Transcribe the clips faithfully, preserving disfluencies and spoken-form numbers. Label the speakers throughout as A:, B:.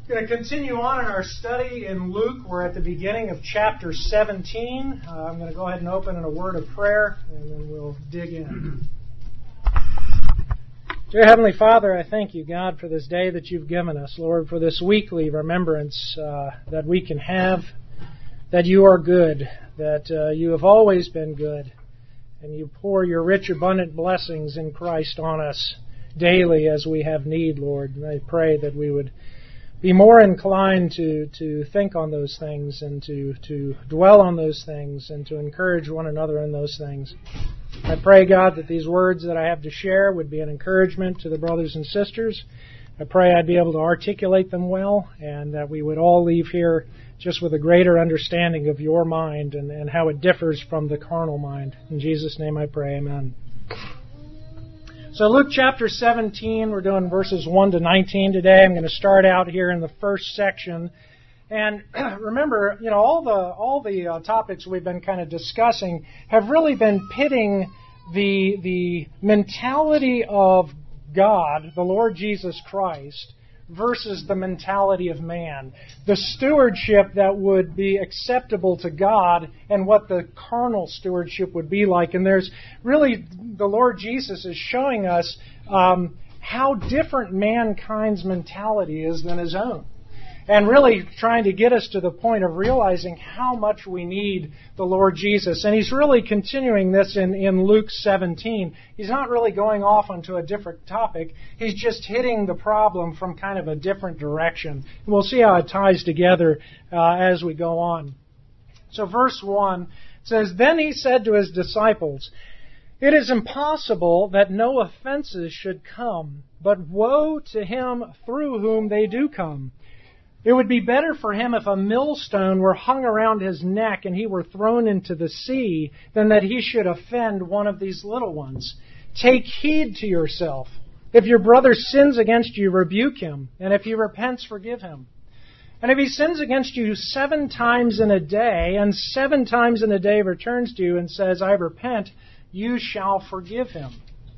A: We're going to continue on in our study in Luke. We're at the beginning of chapter seventeen. Uh, I'm going to go ahead and open in a word of prayer, and then we'll dig in. Dear Heavenly Father, I thank you, God, for this day that you've given us, Lord, for this weekly remembrance uh, that we can have, that you are good, that uh, you have always been good, and you pour your rich, abundant blessings in Christ on us daily as we have need, Lord. And I pray that we would be more inclined to, to think on those things and to, to dwell on those things and to encourage one another in those things. I pray, God, that these words that I have to share would be an encouragement to the brothers and sisters. I pray I'd be able to articulate them well and that we would all leave here just with a greater understanding of your mind and, and how it differs from the carnal mind. In Jesus' name I pray, amen. So Luke chapter seventeen, we're doing verses one to nineteen today. I'm going to start out here in the first section. And remember, you know, all the all the uh, topics we've been kind of discussing have really been pitting the the mentality of God, the Lord Jesus Christ, versus the mentality of man. The stewardship that would be acceptable to God and what the carnal stewardship would be like. And there's really, the Lord Jesus is showing us um, how different mankind's mentality is than His own. And really trying to get us to the point of realizing how much we need the Lord Jesus. And He's really continuing this in, in Luke seventeen. He's not really going off onto a different topic. He's just hitting the problem from kind of a different direction. And we'll see how it ties together uh, as we go on. So verse one says, "Then He said to His disciples, 'It is impossible that no offenses should come, but woe to him through whom they do come. It would be better for him if a millstone were hung around his neck and he were thrown into the sea than that he should offend one of these little ones. Take heed to yourself. If your brother sins against you, rebuke him, and if he repents, forgive him. And if he sins against you seven times in a day, and seven times in a day returns to you and says, I repent, you shall forgive him.'"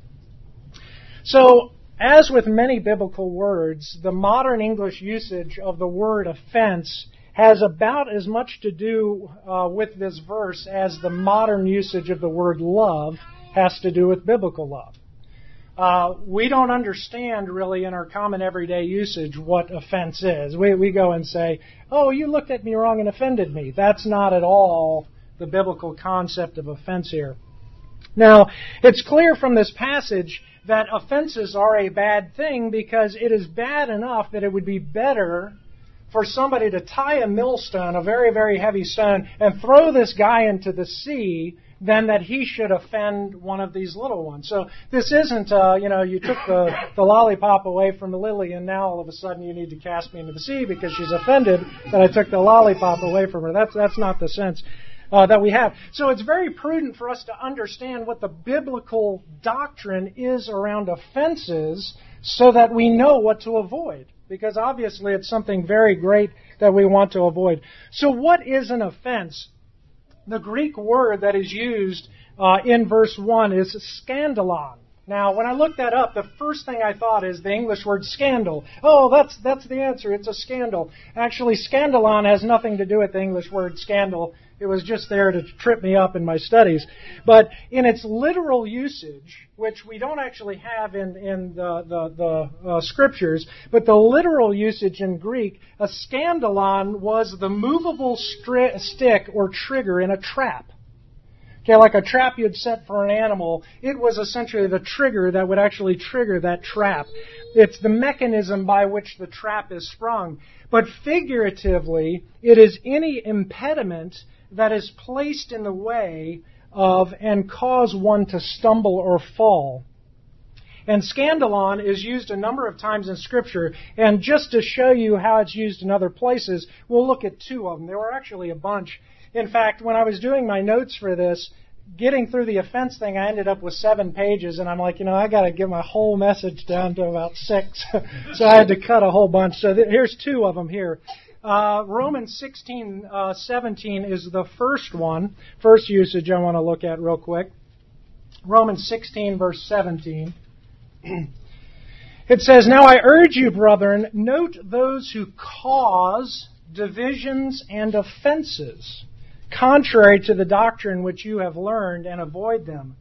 A: So, as with many biblical words, the modern English usage of the word offense has about as much to do uh, with this verse as the modern usage of the word love has to do with biblical love. Uh, we don't understand really in our common everyday usage what offense is. We, we go and say, oh, you looked at me wrong and offended me. That's not at all the biblical concept of offense here. Now, it's clear from this passage that offenses are a bad thing because it is bad enough that it would be better for somebody to tie a millstone, a very, very heavy stone, and throw this guy into the sea than that he should offend one of these little ones. So this isn't, uh, you know, you took the, the lollipop away from Lily and now all of a sudden you need to cast me into the sea because she's offended that I took the lollipop away from her. That's, that's not the sense Uh, that we have. So it's very prudent for us to understand what the biblical doctrine is around offenses so that we know what to avoid. Because obviously it's something very great that we want to avoid. So what is an offense? The Greek word that is used uh, in verse one is scandalon. Now, when I looked that up, the first thing I thought is the English word scandal. Oh, that's that's the answer. It's a scandal. Actually, scandalon has nothing to do with the English word scandal. It was just there to trip me up in my studies. But in its literal usage, which we don't actually have in, in the, the, the uh, Scriptures, but the literal usage in Greek, a scandalon was the movable stri- stick or trigger in a trap. Okay, like a trap you'd set for an animal, it was essentially the trigger that would actually trigger that trap. It's the mechanism by which the trap is sprung. But figuratively, it is any impediment that is placed in the way of and cause one to stumble or fall. And scandalon is used a number of times in Scripture. And just to show you how it's used in other places, we'll look at two of them. There were actually a bunch. In fact, when I was doing my notes for this, getting through the offense thing, I ended up with seven pages, and I'm like, you know, I got to get my whole message down to about six. So I had to cut a whole bunch. So th- here's two of them here. Uh, Romans sixteen seventeen is the first one, first usage I want to look at real quick. Romans sixteen, verse seventeen. It says, "Now I urge you, brethren, note those who cause divisions and offenses, contrary to the doctrine which you have learned, and avoid them."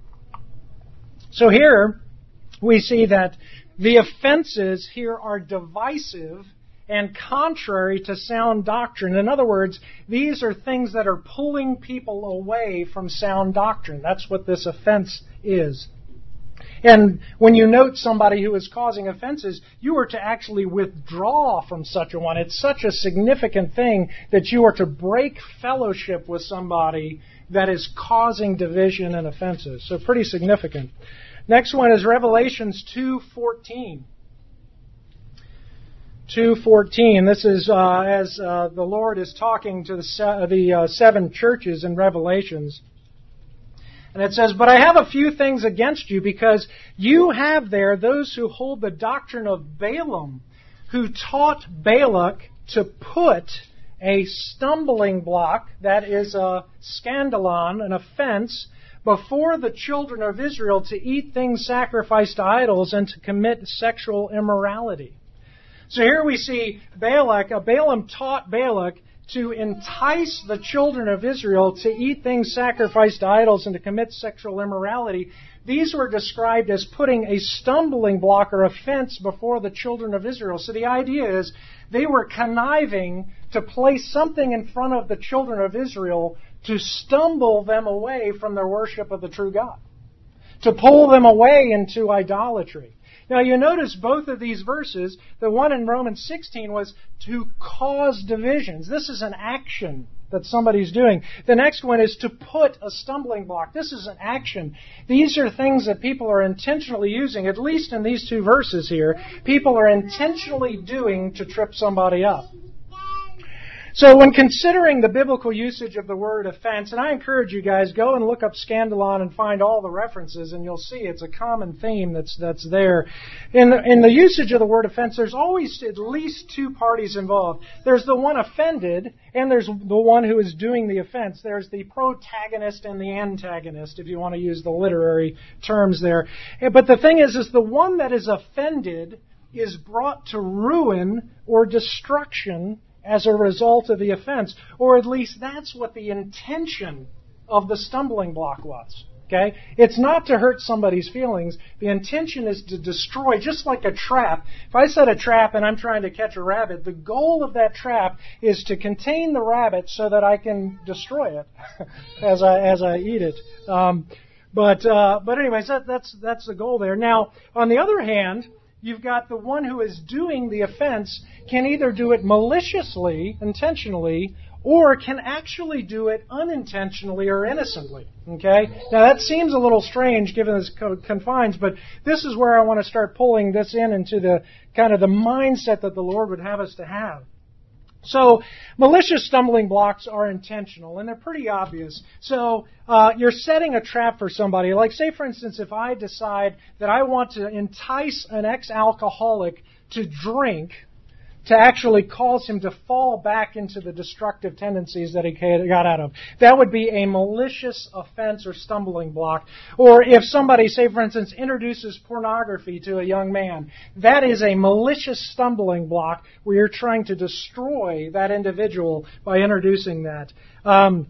A: So here we see that the offenses here are divisive and contrary to sound doctrine. In other words, these are things that are pulling people away from sound doctrine. That's what this offense is. And when you note somebody who is causing offenses, you are to actually withdraw from such a one. It's such a significant thing that you are to break fellowship with somebody that is causing division and offenses. So pretty significant. Next one is Revelations two fourteen. two fourteen. This is uh, as uh, the Lord is talking to the, se- the uh, seven churches in Revelations. And it says, "But I have a few things against you, because you have there those who hold the doctrine of Balaam, who taught Balak to put a stumbling block," that is a scandalon, an offense, "before the children of Israel to eat things sacrificed to idols and to commit sexual immorality." So here we see Balak, uh, Balaam taught Balak to entice the children of Israel to eat things sacrificed to idols and to commit sexual immorality. These were described as putting a stumbling block or offense before the children of Israel. So the idea is they were conniving to place something in front of the children of Israel to stumble them away from their worship of the true God, to pull them away into idolatry. Now you notice both of these verses, the one in Romans sixteen was to cause divisions. This is an action that somebody's doing. The next one is to put a stumbling block. This is an action. These are things that people are intentionally using, at least in these two verses here. People are intentionally doing to trip somebody up. So when considering the biblical usage of the word offense, and I encourage you guys, go and look up scandalon and find all the references, and you'll see it's a common theme that's that's there. In the, in the usage of the word offense, there's always at least two parties involved. There's the one offended, and there's the one who is doing the offense. There's the protagonist and the antagonist, if you want to use the literary terms there. But the thing is, is the one that is offended is brought to ruin or destruction as a result of the offense, or at least that's what the intention of the stumbling block was. Okay? It's not to hurt somebody's feelings. The intention is to destroy, just like a trap. If I set a trap and I'm trying to catch a rabbit, the goal of that trap is to contain the rabbit so that I can destroy it as I as I eat it. Um, but uh, but anyways, that, that's that's the goal there. Now, on the other hand, you've got the one who is doing the offense can either do it maliciously, intentionally, or can actually do it unintentionally or innocently. Okay? Now that seems a little strange given this confines, but this is where I want to start pulling this in into the kind of the mindset that the Lord would have us to have. So, malicious stumbling blocks are intentional, and they're pretty obvious. So, uh, you're setting a trap for somebody. Like, say, for instance, if I decide that I want to entice an ex-alcoholic to drink, to actually cause him to fall back into the destructive tendencies that he got out of. That would be a malicious offense or stumbling block. Or if somebody, say for instance, introduces pornography to a young man, that is a malicious stumbling block where you're trying to destroy that individual by introducing that. Um,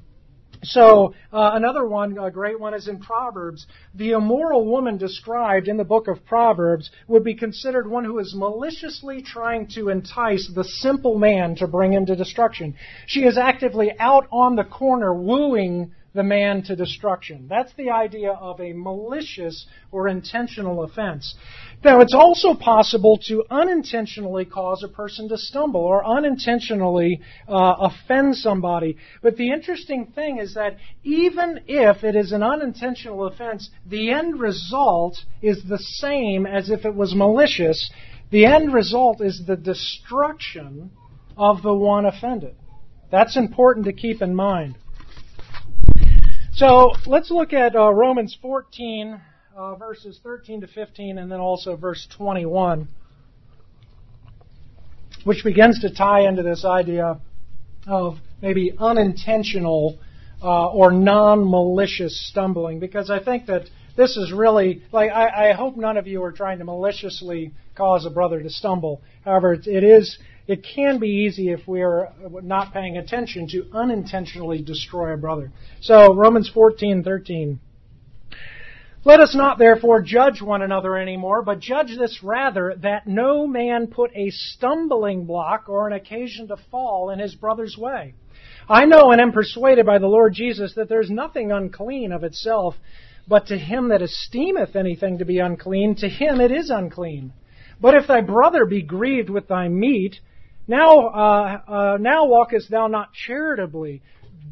A: So, uh, another one, a great one, is in Proverbs. The immoral woman described in the book of Proverbs would be considered one who is maliciously trying to entice the simple man to bring him to destruction. She is actively out on the corner wooing the man to destruction. That's the idea of a malicious or intentional offense. Now, it's also possible to unintentionally cause a person to stumble or unintentionally uh, offend somebody. But the interesting thing is that even if it is an unintentional offense, the end result is the same as if it was malicious. The end result is the destruction of the one offended. That's important to keep in mind. So let's look at uh, Romans fourteen, uh, verses thirteen to fifteen, and then also verse twenty-one, which begins to tie into this idea of maybe unintentional uh, or non-malicious stumbling, because I think that this is really, like, I, I hope none of you are trying to maliciously cause a brother to stumble. However, it, it is, it can be easy if we are not paying attention to unintentionally destroy a brother. So, Romans fourteen thirteen. Let us not therefore judge one another anymore, but judge this rather, that no man put a stumbling block or an occasion to fall in his brother's way. I know and am persuaded by the Lord Jesus that there is nothing unclean of itself, but to him that esteemeth anything to be unclean, to him it is unclean. But if thy brother be grieved with thy meat, now uh, uh, now walkest thou not charitably.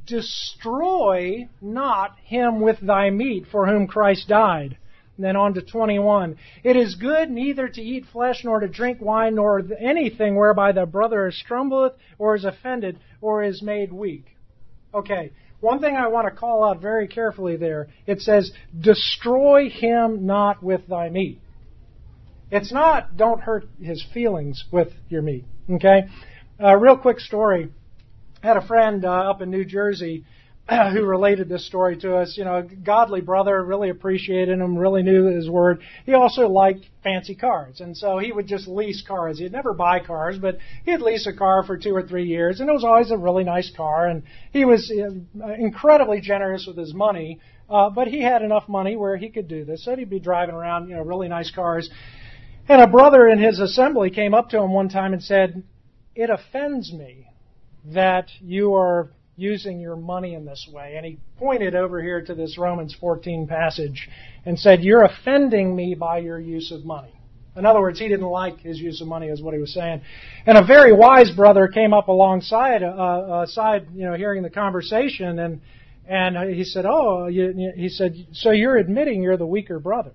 A: Destroy not him with thy meat for whom Christ died. And then on to twenty-one. It is good neither to eat flesh nor to drink wine nor anything whereby thy brother stumbleth or is offended or is made weak. Okay, one thing I want to call out very carefully there. It says, destroy him not with thy meat. It's not, don't hurt his feelings with your meat. Okay? A real quick story. I had a friend uh, up in New Jersey uh, who related this story to us. You know, a godly brother, really appreciated him, really knew his word. He also liked fancy cars, and so he would just lease cars. He'd never buy cars, but he'd lease a car for two or three years, and it was always a really nice car. And he was uh, incredibly generous with his money, uh, but he had enough money where he could do this. So he'd be driving around, you know, really nice cars. And a brother in his assembly came up to him one time and said, "It offends me that you are using your money in this way." And he pointed over here to this Romans fourteen passage and said, "You're offending me by your use of money." In other words, he didn't like his use of money, is what he was saying. And a very wise brother came up alongside, uh, uh, side, you know, hearing the conversation, and and he said, "Oh," you, you, he said, "so you're admitting you're the weaker brother?"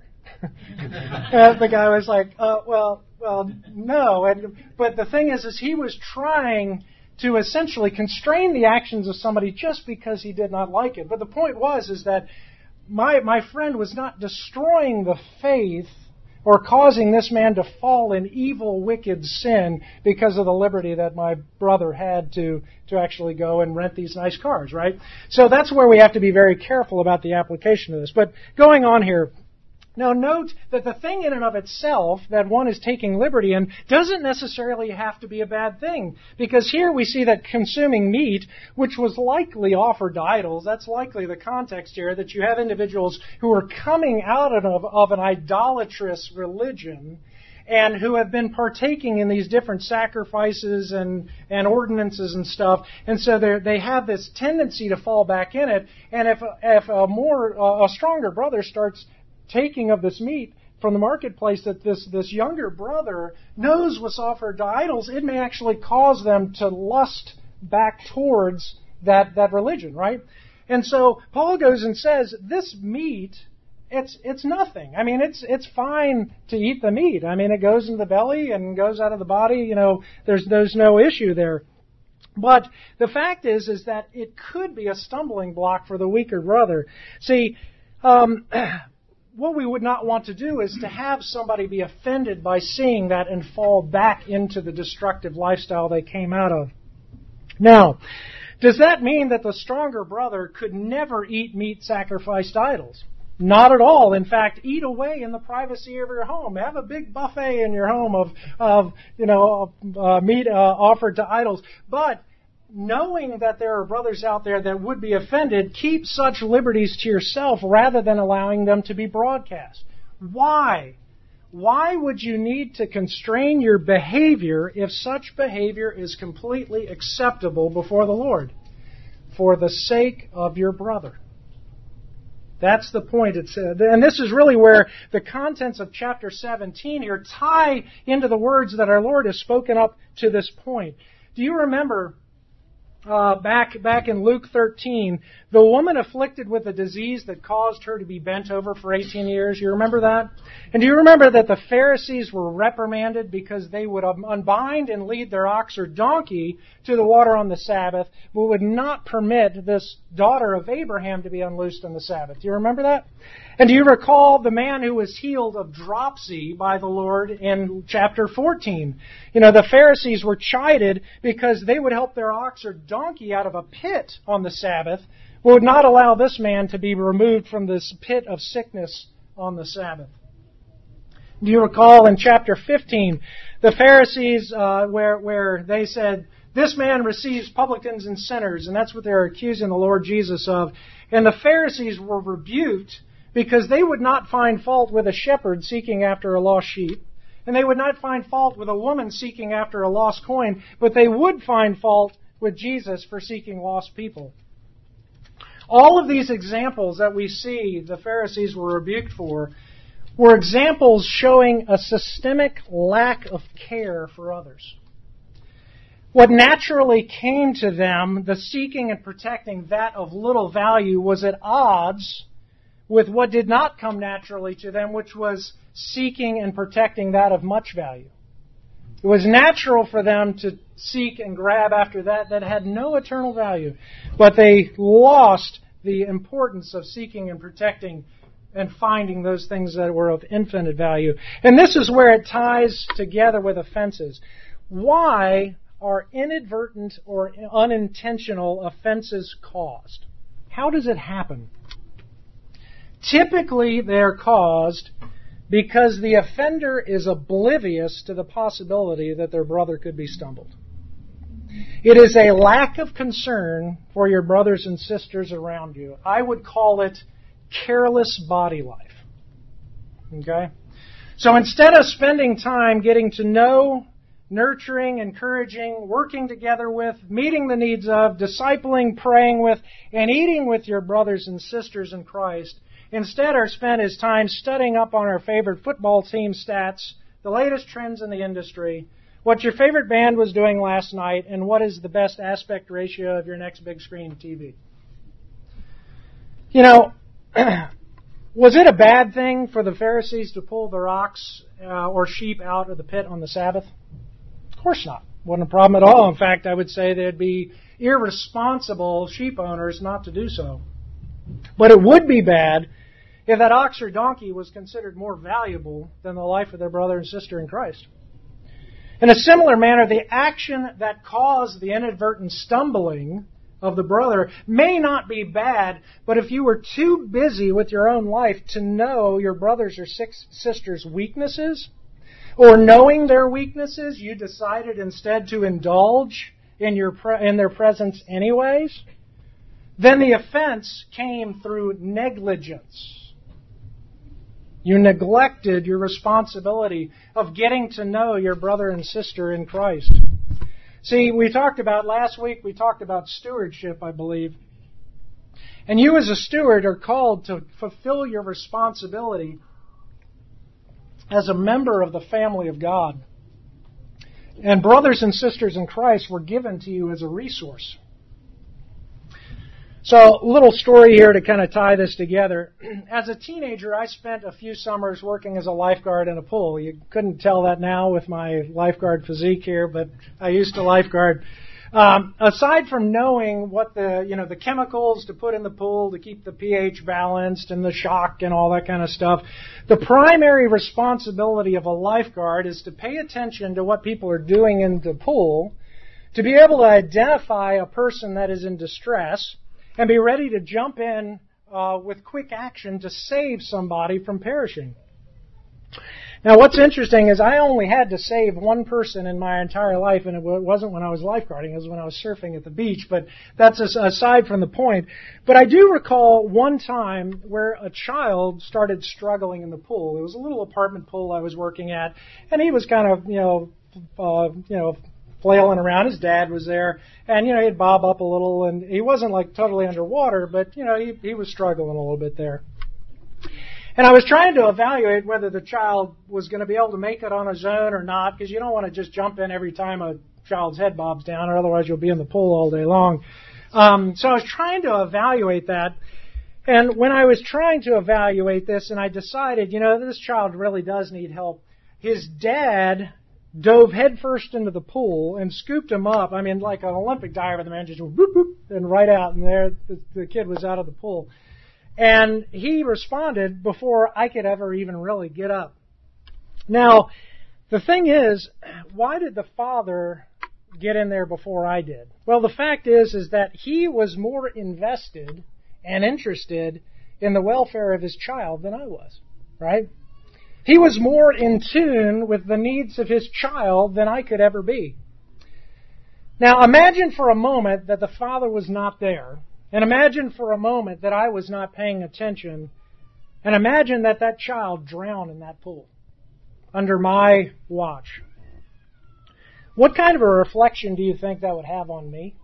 A: And the guy was like, uh, "Well, well, no." And but the thing is, is he was trying to essentially constrain the actions of somebody just because he did not like it. But the point was is that my my friend was not destroying the faith or causing this man to fall in evil, wicked sin because of the liberty that my brother had to, to actually go and rent these nice cars, right? So that's where we have to be very careful about the application of this. But going on here, now note that the thing in and of itself that one is taking liberty in doesn't necessarily have to be a bad thing. Because here we see that consuming meat, which was likely offered to idols, that's likely the context here, that you have individuals who are coming out of, of an idolatrous religion and who have been partaking in these different sacrifices and, and ordinances and stuff. And so they have this tendency to fall back in it. And if, if a more, a stronger brother starts taking of this meat from the marketplace that this, this younger brother knows was offered to idols, it may actually cause them to lust back towards that, that religion, right? And so Paul goes and says, this meat, it's it's nothing. I mean, it's it's fine to eat the meat. I mean, it goes into the belly and goes out of the body. You know, there's there's no issue there. But the fact is, is that it could be a stumbling block for the weaker brother. See, um, what we would not want to do is to have somebody be offended by seeing that and fall back into the destructive lifestyle they came out of. Now, does that mean that the stronger brother could never eat meat sacrificed to idols? Not at all. In fact, eat away in the privacy of your home. Have a big buffet in your home of, of you know, uh, meat uh, offered to idols. But knowing that there are brothers out there that would be offended, keep such liberties to yourself rather than allowing them to be broadcast. Why? Why would you need to constrain your behavior if such behavior is completely acceptable before the Lord? For the sake of your brother. That's the point. It's, uh, and this is really where the contents of chapter seventeen here tie into the words that our Lord has spoken up to this point. Do you remember uh, back back in Luke thirteen, the woman afflicted with a disease that caused her to be bent over for eighteen years? You remember that? And do you remember that the Pharisees were reprimanded because they would unbind and lead their ox or donkey to the water on the Sabbath, but would not permit this daughter of Abraham to be unloosed on the Sabbath? Do you remember that? And do you recall the man who was healed of dropsy by the Lord in chapter fourteen? You know, the Pharisees were chided because they would help their ox or donkey out of a pit on the Sabbath, but would not allow this man to be removed from this pit of sickness on the Sabbath. Do you recall in chapter fifteen, the Pharisees, uh, where where they said, this man receives publicans and sinners, and that's what they're accusing the Lord Jesus of. And the Pharisees were rebuked because they would not find fault with a shepherd seeking after a lost sheep, and they would not find fault with a woman seeking after a lost coin, but they would find fault with Jesus for seeking lost people. All of these examples that we see the Pharisees were rebuked for were examples showing a systemic lack of care for others. What naturally came to them, the seeking and protecting that of little value, was at odds with what did not come naturally to them, which was seeking and protecting that of much value. It was natural for them to seek and grab after that that had no eternal value, but they lost the importance of seeking and protecting and finding those things that were of infinite value. And this is where it ties together with offenses. Why are inadvertent or unintentional offenses caused? How does it happen? Typically, they're caused because the offender is oblivious to the possibility that their brother could be stumbled. It is a lack of concern for your brothers and sisters around you. I would call it careless body life. Okay? So instead of spending time getting to know, nurturing, encouraging, working together with, meeting the needs of, discipling, praying with, and eating with your brothers and sisters in Christ, instead are spent his time studying up on our favorite football team stats, the latest trends in the industry, what your favorite band was doing last night, and what is the best aspect ratio of your next big screen T V. You know, was it a bad thing for the Pharisees to pull the ox uh, or sheep out of the pit on the Sabbath? Of course not. Wasn't a problem at all. In fact, I would say they'd be irresponsible sheep owners not to do so. But it would be bad if that ox or donkey was considered more valuable than the life of their brother and sister in Christ. In a similar manner, the action that caused the inadvertent stumbling of the brother may not be bad, but if you were too busy with your own life to know your brothers or sisters' weaknesses, or knowing their weaknesses, you decided instead to indulge in your pre- in their presence anyways, then the offense came through negligence. You neglected your responsibility of getting to know your brother and sister in Christ. See, we talked about, last week, we talked about stewardship, I believe. And you as a steward are called to fulfill your responsibility as a member of the family of God. And brothers and sisters in Christ were given to you as a resource. So, a little story here to kind of tie this together. As a teenager, I spent a few summers working as a lifeguard in a pool. You couldn't tell that now with my lifeguard physique here, but I used to lifeguard. Um, aside from knowing what the, you know, the chemicals to put in the pool to keep the pH balanced and the shock and all that kind of stuff, the primary responsibility of a lifeguard is to pay attention to what people are doing in the pool, to be able to identify a person that is in distress, and be ready to jump in uh, with quick action to save somebody from perishing. Now, what's interesting is I only had to save one person in my entire life, and it wasn't when I was lifeguarding. It was when I was surfing at the beach, but that's aside from the point. But I do recall one time where a child started struggling in the pool. It was a little apartment pool I was working at, and he was kind of, you know, uh, you know, flailing around. His dad was there, and, you know, he'd bob up a little, and he wasn't, like, totally underwater, but, you know, he, he was struggling a little bit there. And I was trying to evaluate whether the child was going to be able to make it on his own or not, because you don't want to just jump in every time a child's head bobs down, or otherwise you'll be in the pool all day long. Um, so I was trying to evaluate that, and when I was trying to evaluate this, and I decided, you know, this child really does need help, his dad dove headfirst into the pool and scooped him up. I mean, like an Olympic diver, the man just whoop, whoop, and right out, and there the, the kid was out of the pool. And he responded before I could ever even really get up. Now, the thing is, why did the father get in there before I did? Well, the fact is, is that he was more invested and interested in the welfare of his child than I was. right? He was more in tune with the needs of his child than I could ever be. Now imagine for a moment that the father was not there, and imagine for a moment that I was not paying attention, and imagine that that child drowned in that pool under my watch. What kind of a reflection do you think that would have on me?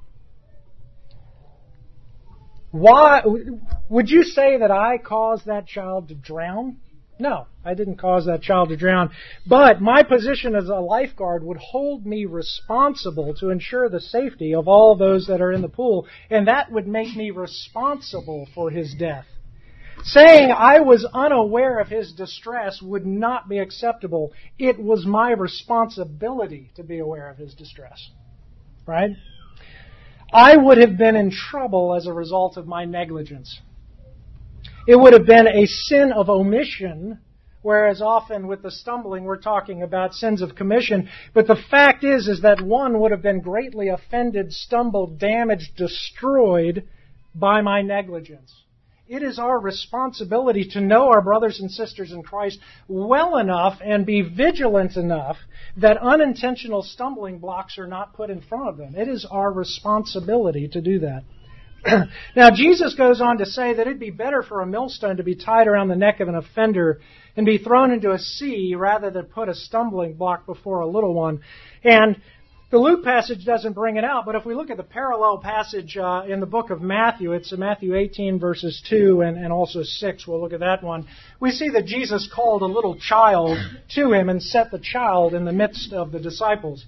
A: Why would you say that I caused that child to drown? No, I didn't cause that child to drown. But my position as a lifeguard would hold me responsible to ensure the safety of all those that are in the pool, and that would make me responsible for his death. Saying I was unaware of his distress would not be acceptable. It was my responsibility to be aware of his distress. Right? I would have been in trouble as a result of my negligence. It would have been a sin of omission, whereas often with the stumbling we're talking about sins of commission. But the fact is, is that one would have been greatly offended, stumbled, damaged, destroyed by my negligence. It is our responsibility to know our brothers and sisters in Christ well enough and be vigilant enough that unintentional stumbling blocks are not put in front of them. It is our responsibility to do that. Now, Jesus goes on to say that it'd be better for a millstone to be tied around the neck of an offender and be thrown into a sea rather than put a stumbling block before a little one. And the Luke passage doesn't bring it out, but if we look at the parallel passage uh, in the book of Matthew, it's Matthew eighteen verses two and, and also six, we'll look at that one. We see that Jesus called a little child to him and set the child in the midst of the disciples.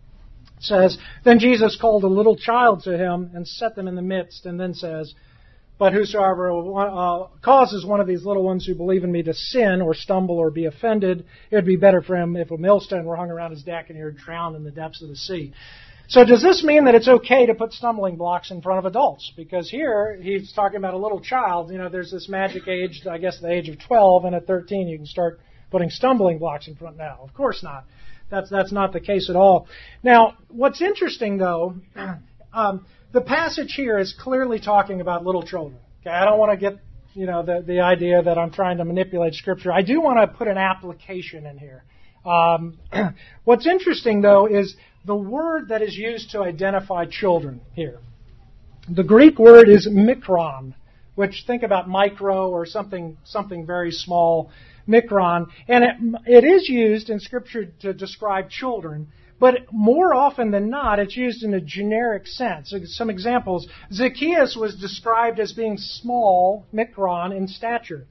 A: It says, then Jesus called a little child to him and set them in the midst, and then says, but whosoever uh, causes one of these little ones who believe in me to sin or stumble or be offended, it would be better for him if a millstone were hung around his neck and he were drowned in the depths of the sea. So does this mean that it's okay to put stumbling blocks in front of adults? Because here he's talking about a little child. You know, there's this magic age, I guess the age of twelve, and at thirteen you can start putting stumbling blocks in front now. Of course not. That's that's not the case at all. Now, what's interesting though, um, the passage here is clearly talking about little children. Okay, I don't want to get, you know, the the idea that I'm trying to manipulate Scripture. I do want to put an application in here. Um, what's interesting though is the word that is used to identify children here. The Greek word is mikron, which think about micro or something something very small. Mikron, and it, it is used in Scripture to describe children, but more often than not, it's used in a generic sense. Some examples. Zacchaeus was described as being small, mikron, in stature.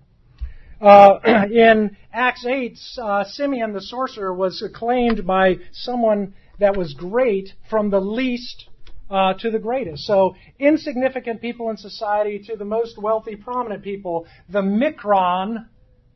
A: Uh, in Acts eight, uh, Simeon the sorcerer was acclaimed by someone that was great from the least uh, to the greatest. So insignificant people in society to the most wealthy, prominent people, the mikron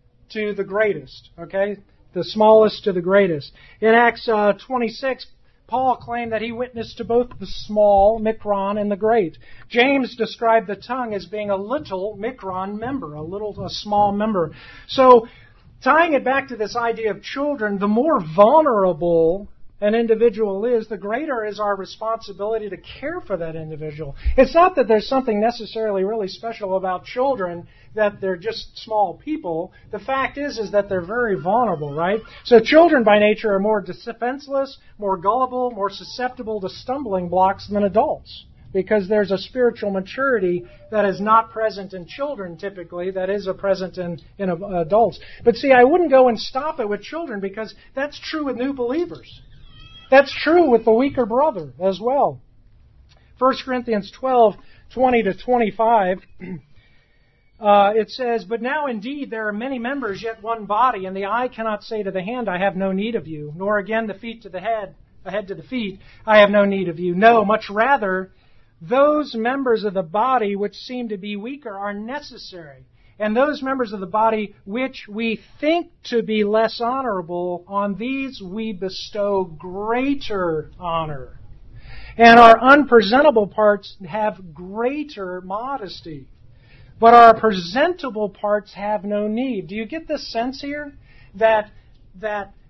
A: to the greatest, okay? The smallest to the greatest. In Acts uh, twenty-six, Paul claimed that he witnessed to both the small, mikron, and the great. James described the tongue as being a little mikron member, a little, a small member. So, tying it back to this idea of children, the more vulnerable an individual is, the greater is our responsibility to care for that individual. It's not that there's something necessarily really special about children, that they're just small people. The fact is, is that they're very vulnerable, right? So children by nature are more defenseless, more gullible, more susceptible to stumbling blocks than adults, because there's a spiritual maturity that is not present in children typically, that is a present in, in adults. But see, I wouldn't go and stop it with children, because that's true with new believers. That's true with the weaker brother as well. First Corinthians twelve, twenty to twenty-five, uh, it says, but now indeed there are many members, yet one body, and the eye cannot say to the hand, I have no need of you, nor again the feet to the head, the head to the feet, I have no need of you. No, much rather, those members of the body which seem to be weaker are necessary. And those members of the body which we think to be less honorable, on these we bestow greater honor. And our unpresentable parts have greater modesty. But our presentable parts have no need. Do you get this sense here? That, that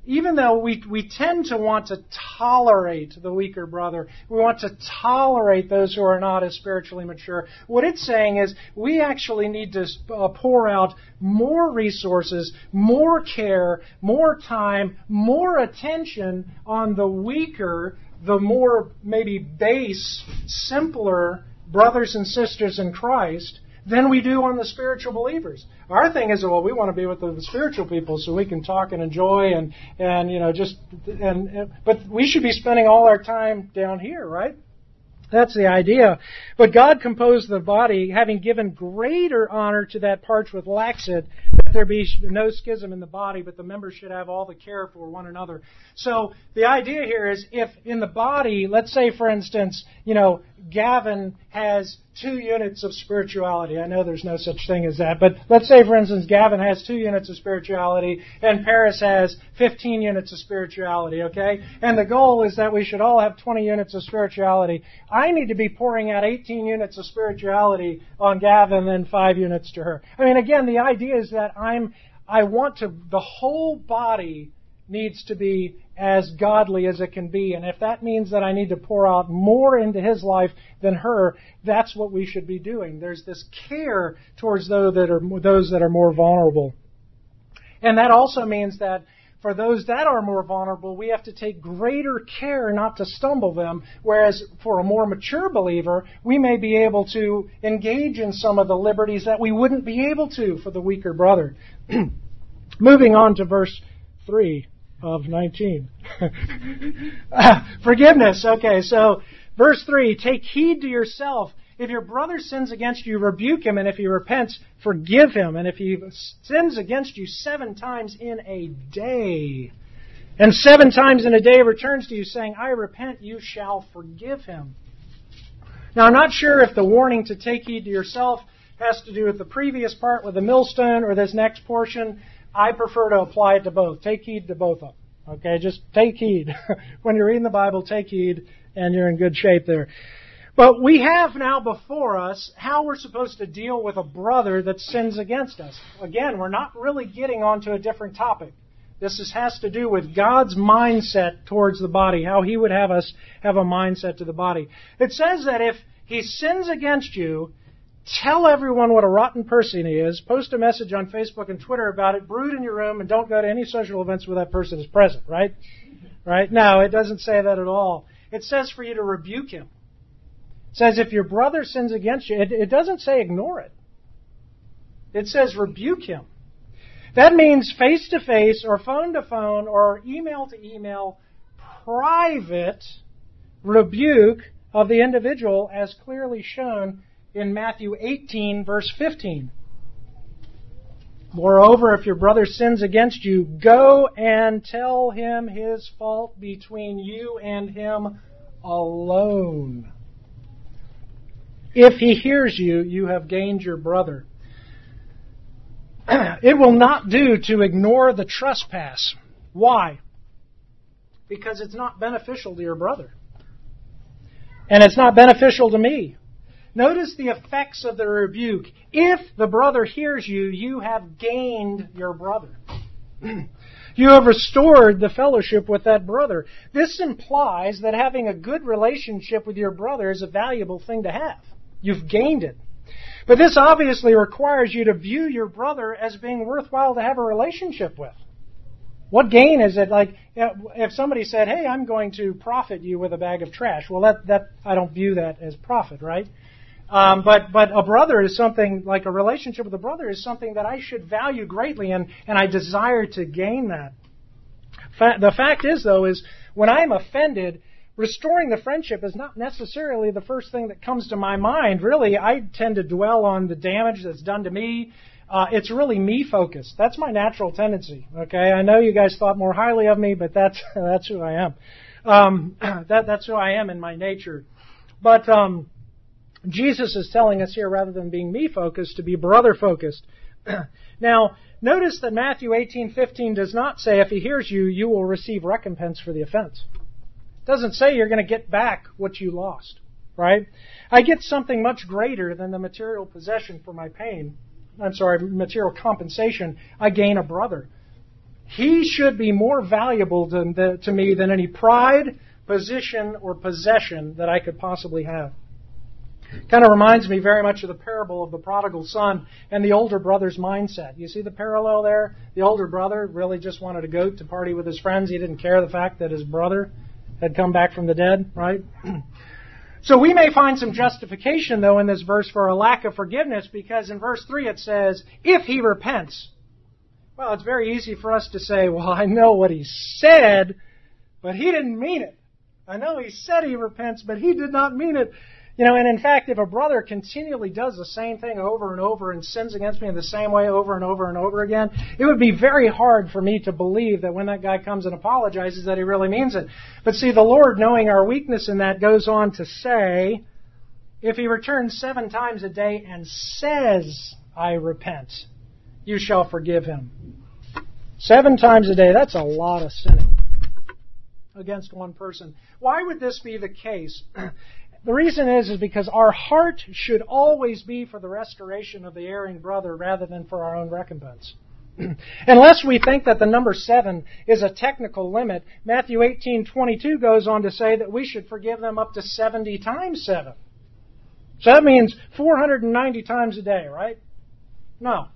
A: even though we, we tend to want to tolerate the weaker brother, we want to tolerate those who are not as spiritually mature, what it's saying is we actually need to uh, pour out more resources, more care, more time, more attention on the weaker, the more maybe base, simpler brothers and sisters in Christ than we do on the spiritual believers. Our thing is, well, we want to be with the, the spiritual people so we can talk and enjoy and, and you know, just, and, and but we should be spending all our time down here, right? That's the idea. But God composed the body, having given greater honor to that part which lacks it, that there be no schism in the body, but the members should have all the care for one another. So the idea here is if in the body, let's say, for instance, you know, Gavin has two units of spirituality. I know there's no such thing as that, but let's say, for instance, Gavin has two units of spirituality and Paris has fifteen units of spirituality, okay? And the goal is that we should all have twenty units of spirituality. I need to be pouring out eighteen units of spirituality on Gavin and five units to her. I mean, again, the idea is that I'm, I want to, the whole body needs to be as godly as it can be. And if that means that I need to pour out more into his life than her, that's what we should be doing. There's this care towards those that are, those that are more vulnerable. And that also means that for those that are more vulnerable, we have to take greater care not to stumble them, whereas for a more mature believer, we may be able to engage in some of the liberties that we wouldn't be able to for the weaker brother. Moving on to verse three of nineteen. uh, forgiveness. Okay, so verse three, take heed to yourself. If your brother sins against you, rebuke him, and if he repents, forgive him. And if he sins against you seven times in a day, and seven times in a day returns to you saying, I repent, you shall forgive him. Now, I'm not sure if the warning to take heed to yourself has to do with the previous part with the millstone or this next portion. I prefer to apply it to both. Take heed to both of them. Okay, just take heed. When you're reading the Bible, take heed, and you're in good shape there. But we have now before us how we're supposed to deal with a brother that sins against us. Again, we're not really getting onto a different topic. This is, has to do with God's mindset towards the body, how He would have us have a mindset to the body. It says that if he sins against you, tell everyone what a rotten person he is, post a message on Facebook and Twitter about it, brood in your room, and don't go to any social events where that person is present, right? Right? No, it doesn't say that at all. It says for you to rebuke him. It says if your brother sins against you, it, it doesn't say ignore it. It says rebuke him. That means face-to-face or phone-to-phone or email-to-email private rebuke of the individual as clearly shown in Matthew eighteen, verse fifteen. Moreover, if your brother sins against you, go and tell him his fault between you and him alone. If he hears you, you have gained your brother. It will not do to ignore the trespass. Why? Because it's not beneficial to your brother. And it's not beneficial to me. Notice the effects of the rebuke. If the brother hears you, you have gained your brother. You have restored the fellowship with that brother. This implies that having a good relationship with your brother is a valuable thing to have. You've gained it. But this obviously requires you to view your brother as being worthwhile to have a relationship with. What gain is it? Like, if somebody said, hey, I'm going to profit you with a bag of trash. Well, that, that I don't view that as profit, right? Um, but, but a brother is something, like a relationship with a brother is something that I should value greatly, and, and I desire to gain that. Fa- the fact is, though, is when I'm offended, restoring the friendship is not necessarily the first thing that comes to my mind. Really, I tend to dwell on the damage that's done to me. Uh, it's really me-focused. That's my natural tendency. Okay, I know you guys thought more highly of me, but that's that's who I am. Um, that that's who I am in my nature. But um, Jesus is telling us here, rather than being me-focused, to be brother-focused. Now, notice that Matthew eighteen fifteen does not say, if he hears you, you will receive recompense for the offense. It doesn't say you're going to get back what you lost, right? I get something much greater than the material possession for my pain. I'm sorry, material compensation. I gain a brother. he should be more valuable to, to me than any pride, position, or possession that I could possibly have. Kind of reminds me very much of the parable of the prodigal son and the older brother's mindset. You see the parallel there? The older brother really just wanted to go to party with his friends. He didn't care the fact that his brother had come back from the dead, right? So we may find some justification, though, in this verse for a lack of forgiveness, because in verse three it says, if he repents. Well, it's very easy for us to say, well, I know what he said, but he didn't mean it. I know he said he repents, but he did not mean it. You know, and in fact, if a brother continually does the same thing over and over and sins against me in the same way over and over and over again, it would be very hard for me to believe that when that guy comes and apologizes that he really means it. But see, the Lord, knowing our weakness in that, goes on to say, if he returns seven times a day and says, I repent, you shall forgive him. Seven times a day, that's a lot of sinning against one person. Why would this be the case? The reason is, is because our heart should always be for the restoration of the erring brother rather than for our own recompense. Unless we think that the number seven is a technical limit, Matthew eighteen twenty-two goes on to say that we should forgive them up to seventy times seven. So that means four hundred ninety times a day, right? No.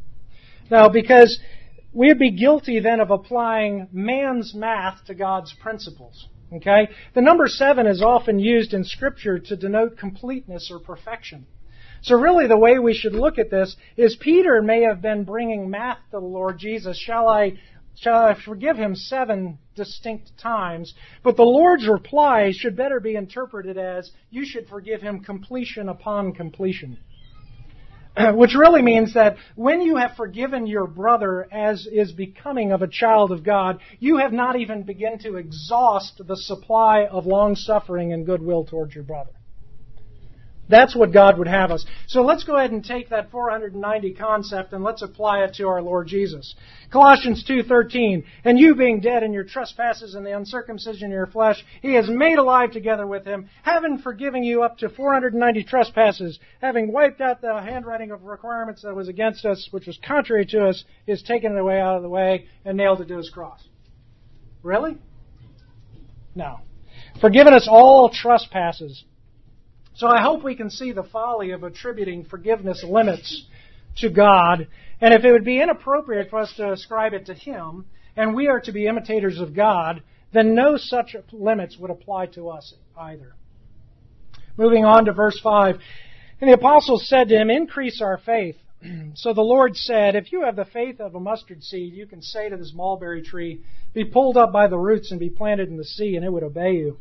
A: No, because we would be guilty then of applying man's math to God's principles. Okay? The number seven is often used in Scripture to denote completeness or perfection. So really the way we should look at this is Peter may have been bringing math to the Lord Jesus. Shall I, shall I forgive him seven distinct times? But the Lord's reply should better be interpreted as, you should forgive him completion upon completion. Which really means that when you have forgiven your brother as is becoming of a child of God, you have not even begun to exhaust the supply of long-suffering and goodwill towards your brother. That's what God would have us. So let's go ahead and take that four hundred ninety concept and let's apply it to our Lord Jesus. Colossians two thirteen, and you being dead in your trespasses and the uncircumcision of your flesh, he has made alive together with him, having forgiven you up to four hundred ninety trespasses, having wiped out the handwriting of requirements that was against us, which was contrary to us, he has taken it away out of the way and nailed it to his cross. Really? No. Forgiven us all trespasses. So I hope we can see the folly of attributing forgiveness limits to God. And if it would be inappropriate for us to ascribe it to Him, and we are to be imitators of God, then no such limits would apply to us either. Moving on to verse five. And the apostles said to him, increase our faith. So the Lord said, if you have the faith of a mustard seed, you can say to this mulberry tree, be pulled up by the roots and be planted in the sea, and it would obey you.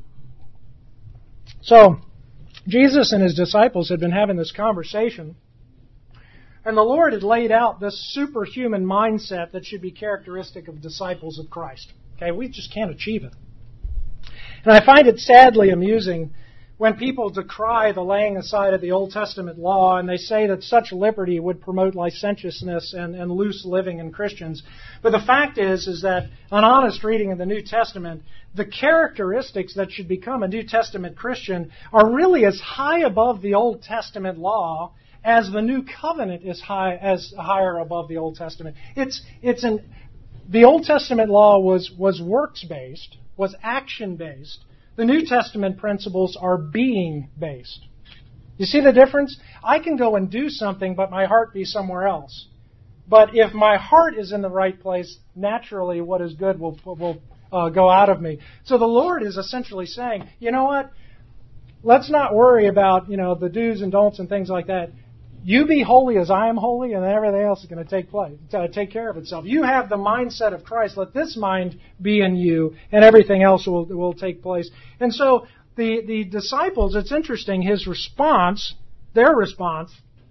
A: So Jesus and his disciples had been having this conversation, and the Lord had laid out this superhuman mindset that should be characteristic of disciples of Christ. Okay, we just can't achieve it. And I find it sadly amusing when people decry the laying aside of the Old Testament law and they say that such liberty would promote licentiousness and, and loose living in Christians. But the fact is, is that an honest reading of the New Testament, the characteristics that should become a New Testament Christian are really as high above the Old Testament law as the New Covenant is high as higher above the Old Testament. It's it's an the Old Testament law was was works based, was action based. The New Testament principles are being based. You see the difference? I can go and do something, but my heart be somewhere else. But if my heart is in the right place, naturally what is good will will uh, go out of me. So the Lord is essentially saying, you know what? Let's not worry about, you know, the do's and don'ts and things like that. You be holy as I am holy, and then everything else is going to take place, to take care of itself. You have the mindset of Christ. Let this mind be in you, and everything else will will take place. And so the the disciples, it's interesting, his response, their response,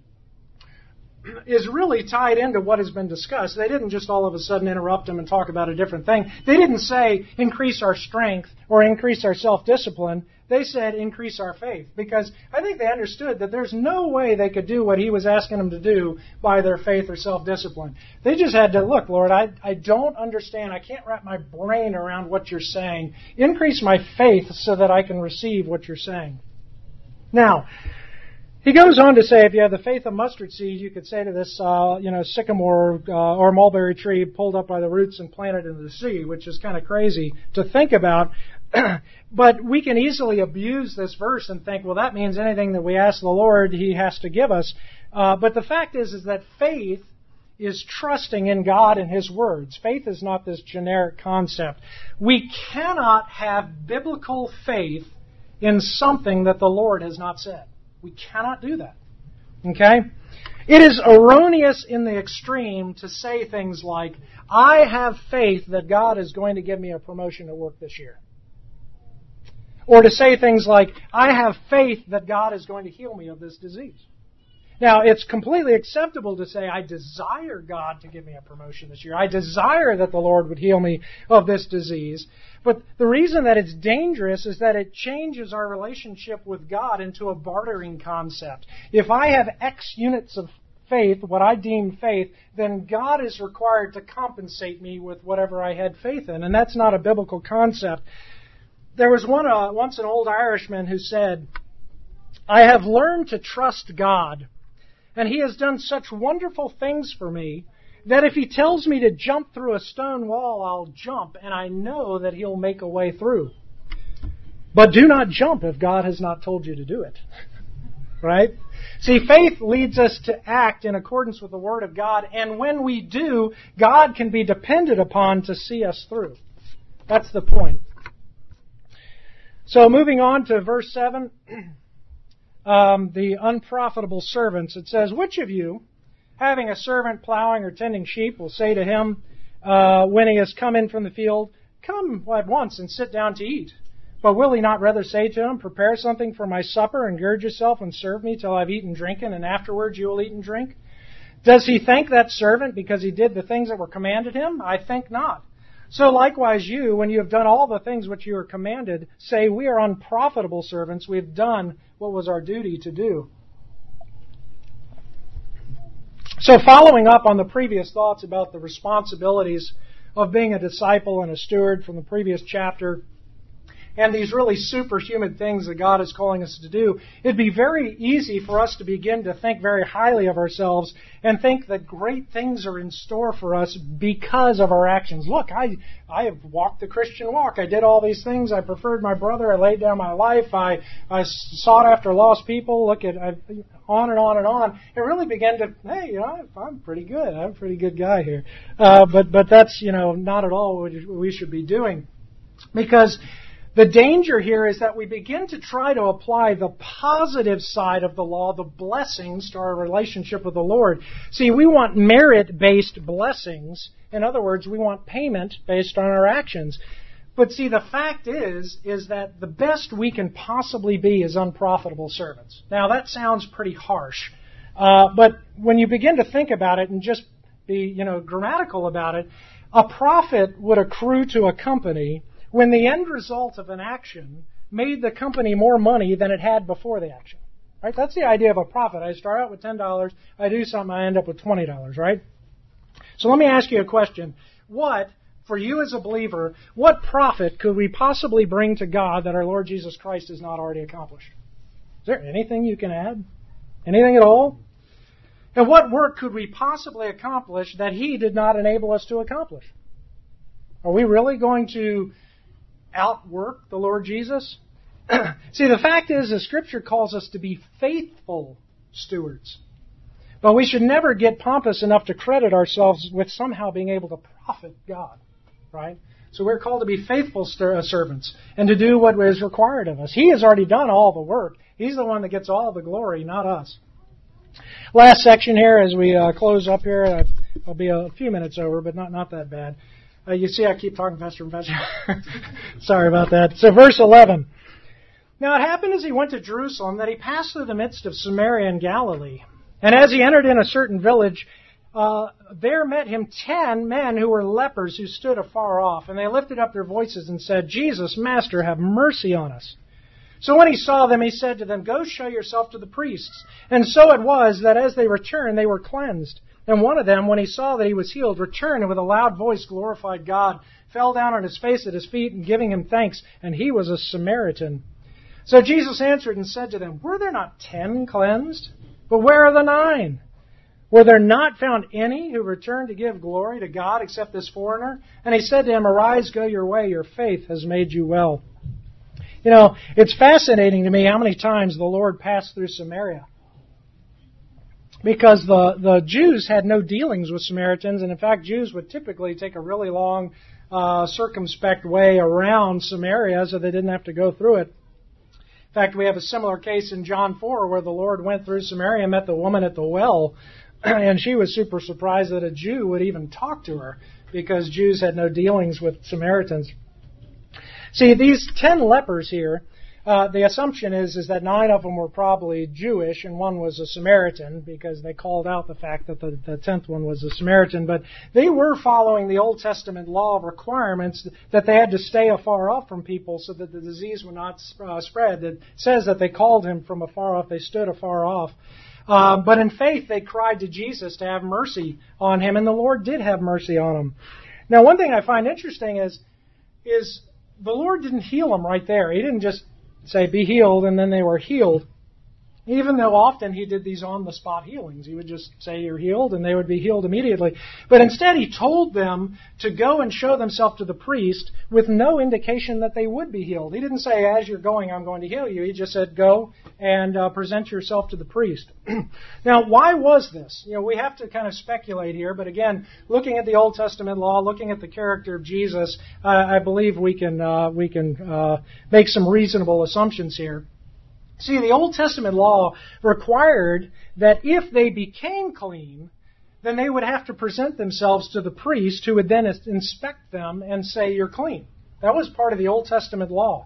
A: is really tied into what has been discussed. They didn't just all of a sudden interrupt him and talk about a different thing. They didn't say increase our strength or increase our self-discipline. They said increase our faith, because I think they understood that there's no way they could do what he was asking them to do by their faith or self-discipline. They just had to, look, Lord, I, I don't understand. I can't wrap my brain around what you're saying. Increase my faith so that I can receive what you're saying. Now, He goes on to say, if you have the faith of mustard seed, you could say to this, uh, you know, sycamore uh, or mulberry tree pulled up by the roots and planted into the sea, which is kind of crazy to think about. But we can easily abuse this verse and think, well, that means anything that we ask the Lord, He has to give us. Uh, but the fact is, is that faith is trusting in God and His words. Faith is not this generic concept. We cannot have biblical faith in something that the Lord has not said. We cannot do that. Okay? It is erroneous in the extreme to say things like, I have faith that God is going to give me a promotion at work this year. Or to say things like, I have faith that God is going to heal me of this disease. Now, it's completely acceptable to say, I desire God to give me a promotion this year. I desire that the Lord would heal me of this disease. But the reason that it's dangerous is that it changes our relationship with God into a bartering concept. If I have X units of faith, what I deem faith, then God is required to compensate me with whatever I had faith in. And that's not a biblical concept. There was one uh, once an old Irishman who said, I have learned to trust God, and He has done such wonderful things for me that if He tells me to jump through a stone wall, I'll jump, and I know that He'll make a way through. But do not jump if God has not told you to do it. Right? See, faith leads us to act in accordance with the Word of God, and when we do, God can be depended upon to see us through. That's the point. So moving on to verse seven, um, the unprofitable servants. It says, which of you, having a servant plowing or tending sheep, will say to him, uh, when he has come in from the field, come at once and sit down to eat? But will he not rather say to him, prepare something for my supper, and gird yourself and serve me till I've eaten and drinken, and afterwards you will eat and drink? Does he thank that servant because he did the things that were commanded him? I think not. So likewise you, when you have done all the things which you are commanded, say, we are unprofitable servants. We have done what was our duty to do. So following up on the previous thoughts about the responsibilities of being a disciple and a steward from the previous chapter, and these really superhuman things that God is calling us to do, it'd be very easy for us to begin to think very highly of ourselves and think that great things are in store for us because of our actions. Look, I I have walked the Christian walk. I did all these things. I preferred my brother. I laid down my life. I, I sought after lost people. Look at I, on and on and on. It really began to, hey, you know, I'm pretty good. I'm a pretty good guy here. Uh, but but that's, you know, not at all what we should be doing. Because the danger here is that we begin to try to apply the positive side of the law, the blessings, to our relationship with the Lord. See, we want merit-based blessings. In other words, we want payment based on our actions. But see, the fact is, is that the best we can possibly be is unprofitable servants. Now, that sounds pretty harsh. Uh, but when you begin to think about it and just be, you know, grammatical about it, a profit would accrue to a company when the end result of an action made the company more money than it had before the action. Right? That's the idea of a profit. I start out with ten dollars, I do something, I end up with twenty dollars, right? So let me ask you a question. What, for you as a believer, what profit could we possibly bring to God that our Lord Jesus Christ has not already accomplished? Is there anything you can add? Anything at all? And what work could we possibly accomplish that He did not enable us to accomplish? Are we really going to outwork the Lord Jesus? See, the fact is, the Scripture calls us to be faithful stewards. But we should never get pompous enough to credit ourselves with somehow being able to profit God. Right? So we're called to be faithful servants and to do what is required of us. He has already done all the work. He's the one that gets all the glory, not us. Last section here as we uh, close up here. Uh, I'll be a few minutes over, but not, not that bad. Uh, you see, I keep talking faster and faster. Sorry about that. So verse eleven. Now it happened as he went to Jerusalem that he passed through the midst of Samaria and Galilee. And as he entered in a certain village, uh, there met him ten men who were lepers who stood afar off. And they lifted up their voices and said, Jesus, Master, have mercy on us. So when he saw them, he said to them, Go show yourself to the priests. And so it was that as they returned, they were cleansed. And one of them, when he saw that he was healed, returned and with a loud voice glorified God, fell down on his face at his feet, and giving him thanks. And he was a Samaritan. So Jesus answered and said to them, were there not ten cleansed? But where are the nine? Were there not found any who returned to give glory to God except this foreigner? And he said to him, arise, go your way, your faith has made you well. You know, it's fascinating to me how many times the Lord passed through Samaria. Because the, the Jews had no dealings with Samaritans, and in fact Jews would typically take a really long, uh, circumspect way around Samaria so they didn't have to go through it. In fact, we have a similar case in John four where the Lord went through Samaria and met the woman at the well, and she was super surprised that a Jew would even talk to her because Jews had no dealings with Samaritans. See, these ten lepers here, uh, the assumption is, is that nine of them were probably Jewish and one was a Samaritan because they called out the fact that the, the tenth one was a Samaritan. But they were following the Old Testament law of requirements that they had to stay afar off from people so that the disease would not uh, spread. It says that they called him from afar off. They stood afar off. Uh, but in faith, they cried to Jesus to have mercy on him, and the Lord did have mercy on him. Now, one thing I find interesting is, is the Lord didn't heal them right there. He didn't just say, be healed, and then they were healed. Even though often he did these on-the-spot healings. He would just say, you're healed, and they would be healed immediately. But instead, he told them to go and show themselves to the priest with no indication that they would be healed. He didn't say, as you're going, I'm going to heal you. He just said, go and uh, present yourself to the priest. Now, why was this? You know, we have to kind of speculate here, but again, looking at the Old Testament law, looking at the character of Jesus, uh, I believe we can uh, we can uh, make some reasonable assumptions here. See, the Old Testament law required that if they became clean, then they would have to present themselves to the priest who would then inspect them and say, you're clean. That was part of the Old Testament law.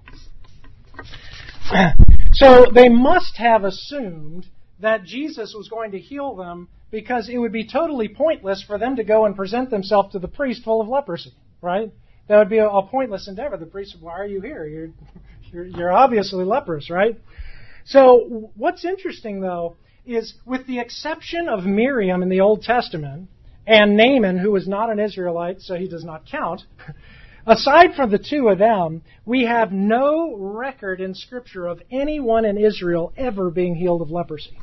A: So they must have assumed that Jesus was going to heal them because it would be totally pointless for them to go and present themselves to the priest full of leprosy, right? That would be a, a pointless endeavor. The priest would, why are you here? You're, you're, you're obviously leprous, right? So what's interesting, though, is with the exception of Miriam in the Old Testament and Naaman, who was not an Israelite, so he does not count, aside from the two of them, we have no record in Scripture of anyone in Israel ever being healed of leprosy.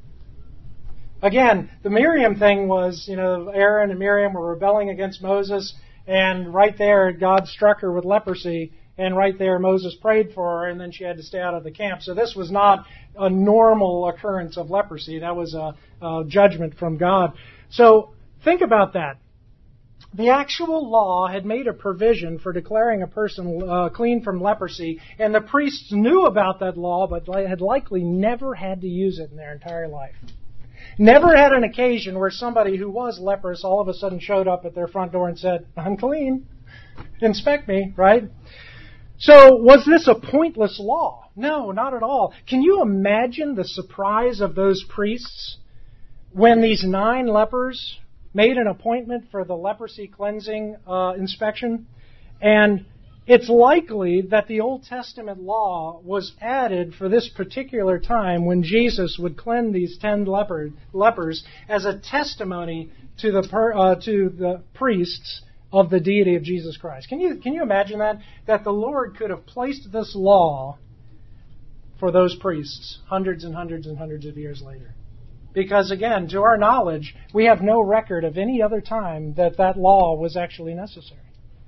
A: Again, the Miriam thing was, you know, Aaron and Miriam were rebelling against Moses, and right there God struck her with leprosy. And right there, Moses prayed for her, and then she had to stay out of the camp. So this was not a normal occurrence of leprosy. That was a, a judgment from God. So think about that. The actual law had made a provision for declaring a person uh, clean from leprosy, and the priests knew about that law, but had likely never had to use it in their entire life. Never had an occasion where somebody who was leprous all of a sudden showed up at their front door and said, I'm clean. Inspect me, right? So, was this a pointless law? No, not at all. Can you imagine the surprise of those priests when these nine lepers made an appointment for the leprosy cleansing uh, inspection? And it's likely that the Old Testament law was added for this particular time when Jesus would cleanse these ten leper, lepers as a testimony to the per, uh, to the priests of the deity of Jesus Christ. Can you can you imagine that? That the Lord could have placed this law for those priests hundreds and hundreds and hundreds of years later. Because again, to our knowledge, we have no record of any other time that that law was actually necessary.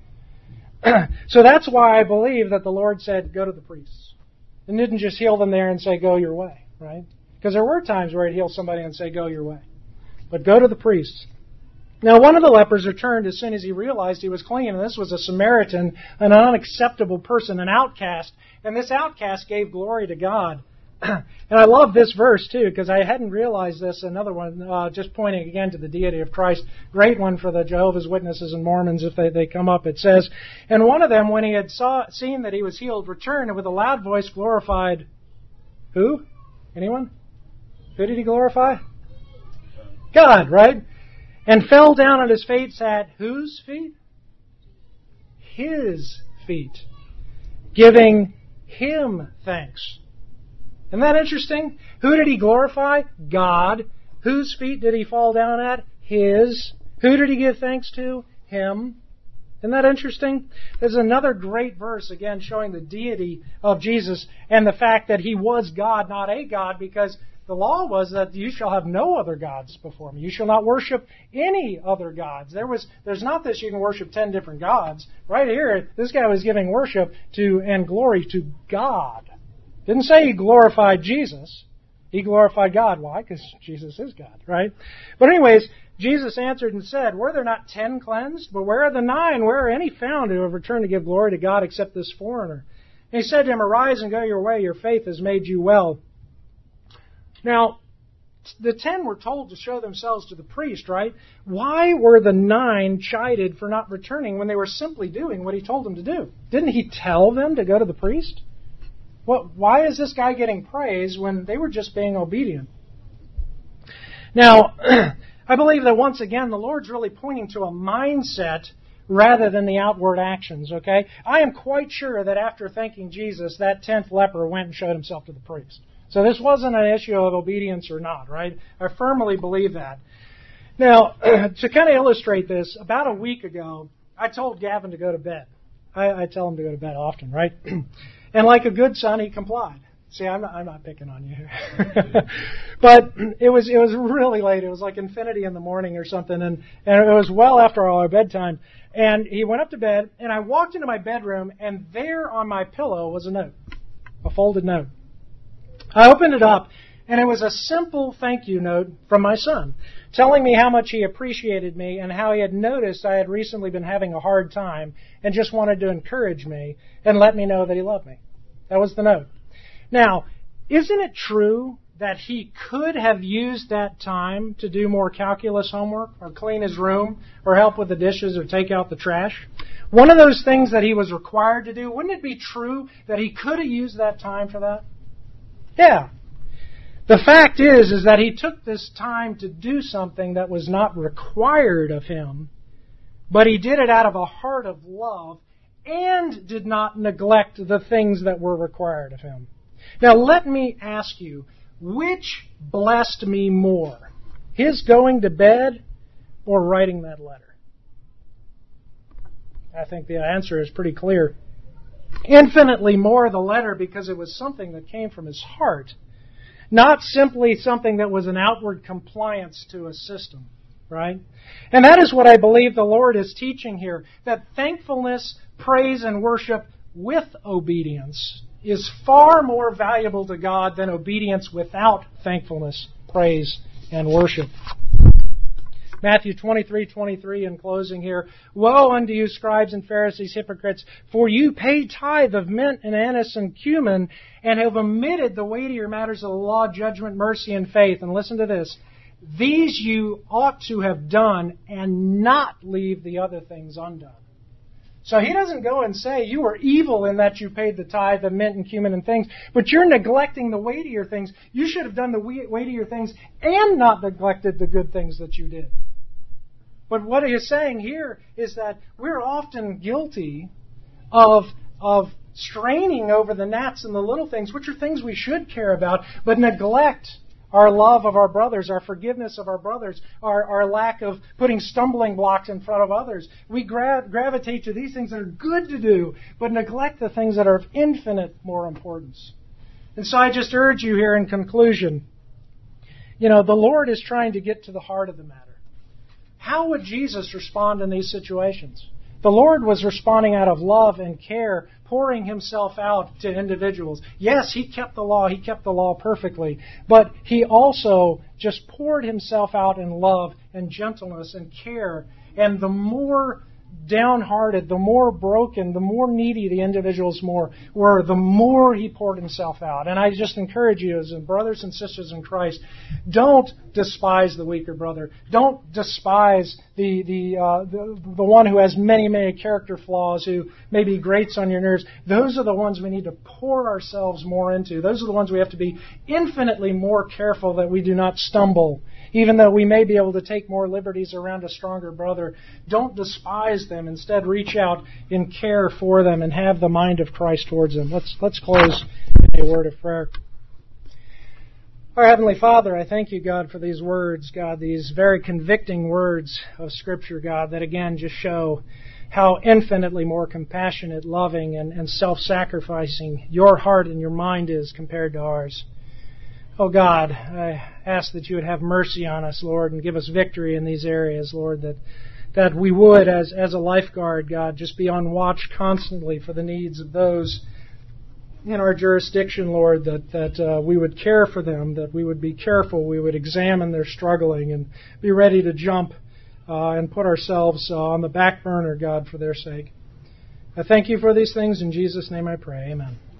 A: So that's why I believe that the Lord said, go to the priests. And didn't just heal them there and say, go your way, right? Because there were times where He'd heal somebody and say, go your way. But go to the priests. Now, one of the lepers returned as soon as he realized he was clean, and this was a Samaritan, an unacceptable person, an outcast. And this outcast gave glory to God. And I love this verse, too, because I hadn't realized this. Another one, uh, just pointing again to the deity of Christ. Great one for the Jehovah's Witnesses and Mormons if they, they come up. It says, and one of them, when he had saw, seen that he was healed, returned and with a loud voice glorified. Who? Anyone? Who did he glorify? God, right? And fell down at his feet, at whose feet? His feet. Giving Him thanks. Isn't that interesting? Who did he glorify? God. Whose feet did he fall down at? His. Who did he give thanks to? Him. Isn't that interesting? There's another great verse, again, showing the deity of Jesus and the fact that He was God, not a God, because the law was that you shall have no other gods before me. You shall not worship any other gods. There was, there's not this you can worship ten different gods. Right here, this guy was giving worship to and glory to God. Didn't say He glorified Jesus. He glorified God. Why? Because Jesus is God, right? But anyways, Jesus answered and said, were there not ten cleansed? But where are the nine? Where are any found who have returned to give glory to God except this foreigner? And He said to him, arise and go your way. Your faith has made you well. Now, the ten were told to show themselves to the priest, right? Why were the nine chided for not returning when they were simply doing what He told them to do? Didn't He tell them to go to the priest? What, why is this guy getting praise when they were just being obedient? Now, I believe that once again, the Lord's really pointing to a mindset rather than the outward actions, okay? I am quite sure that after thanking Jesus, that tenth leper went and showed himself to the priest. So this wasn't an issue of obedience or not, right? I firmly believe that. Now, to kind of illustrate this, about a week ago, I told Gavin to go to bed. I, I tell him to go to bed often, right? And like a good son, he complied. See, I'm not, I'm not picking on you. But it was it was really late. It was like infinity in the morning or something, and, and it was well after our bedtime. And he went up to bed, and I walked into my bedroom, and there on my pillow was a note, a folded note. I opened it up, and it was a simple thank you note from my son, telling me how much he appreciated me and how he had noticed I had recently been having a hard time and just wanted to encourage me and let me know that he loved me. That was the note. Now, isn't it true that he could have used that time to do more calculus homework or clean his room or help with the dishes or take out the trash? One of those things that he was required to do, wouldn't it be true that he could have used that time for that? Yeah. The fact is, is that he took this time to do something that was not required of him, but he did it out of a heart of love and did not neglect the things that were required of him. Now let me ask you, which blessed me more? His going to bed or writing that letter? I think the answer is pretty clear. Infinitely more the letter, because it was something that came from his heart, not simply something that was an outward compliance to a system, right? And that is what I believe the Lord is teaching here, that thankfulness, praise, and worship with obedience is far more valuable to God than obedience without thankfulness, praise, and worship. Matthew twenty-three twenty-three in closing here. Woe unto you, scribes and Pharisees, hypocrites, for you pay tithe of mint and anise and cumin, and have omitted the weightier matters of the law, judgment, mercy, and faith. And listen to this. These you ought to have done, and not leave the other things undone. So he doesn't go and say, you were evil in that you paid the tithe of mint and cumin and things, but you're neglecting the weightier things. You should have done the weightier things and not neglected the good things that you did. But what he is saying here is that we're often guilty of, of straining over the gnats and the little things, which are things we should care about, but neglect our love of our brothers, our forgiveness of our brothers, our, our lack of putting stumbling blocks in front of others. We gra- gravitate to these things that are good to do, but neglect the things that are of infinite more importance. And so I just urge you here in conclusion, you know, the Lord is trying to get to the heart of the matter. How would Jesus respond in these situations? The Lord was responding out of love and care, pouring Himself out to individuals. Yes, He kept the law. He kept the law perfectly. But He also just poured Himself out in love and gentleness and care. And the more downhearted, the more broken, the more needy the individuals more were, the more He poured Himself out. And I just encourage you as brothers and sisters in Christ, don't despise the weaker brother. Don't despise the the, uh, the the one who has many, many character flaws, who maybe grates on your nerves. Those are the ones we need to pour ourselves more into. Those are the ones we have to be infinitely more careful that we do not stumble. Even though we may be able to take more liberties around a stronger brother, don't despise them. Instead, reach out in care for them and have the mind of Christ towards them. Let's let's close in a word of prayer. Our Heavenly Father, I thank you, God, for these words, God, these very convicting words of Scripture, God, that again just show how infinitely more compassionate, loving, and, and self-sacrificing your heart and your mind is compared to ours. Oh God, I ask that you would have mercy on us, Lord, and give us victory in these areas, Lord, that that we would, as, as a lifeguard, God, just be on watch constantly for the needs of those in our jurisdiction, Lord, that, that uh, we would care for them, that we would be careful, we would examine their struggling and be ready to jump uh, and put ourselves uh, on the back burner, God, for their sake. I thank you for these things. In Jesus' name I pray. Amen.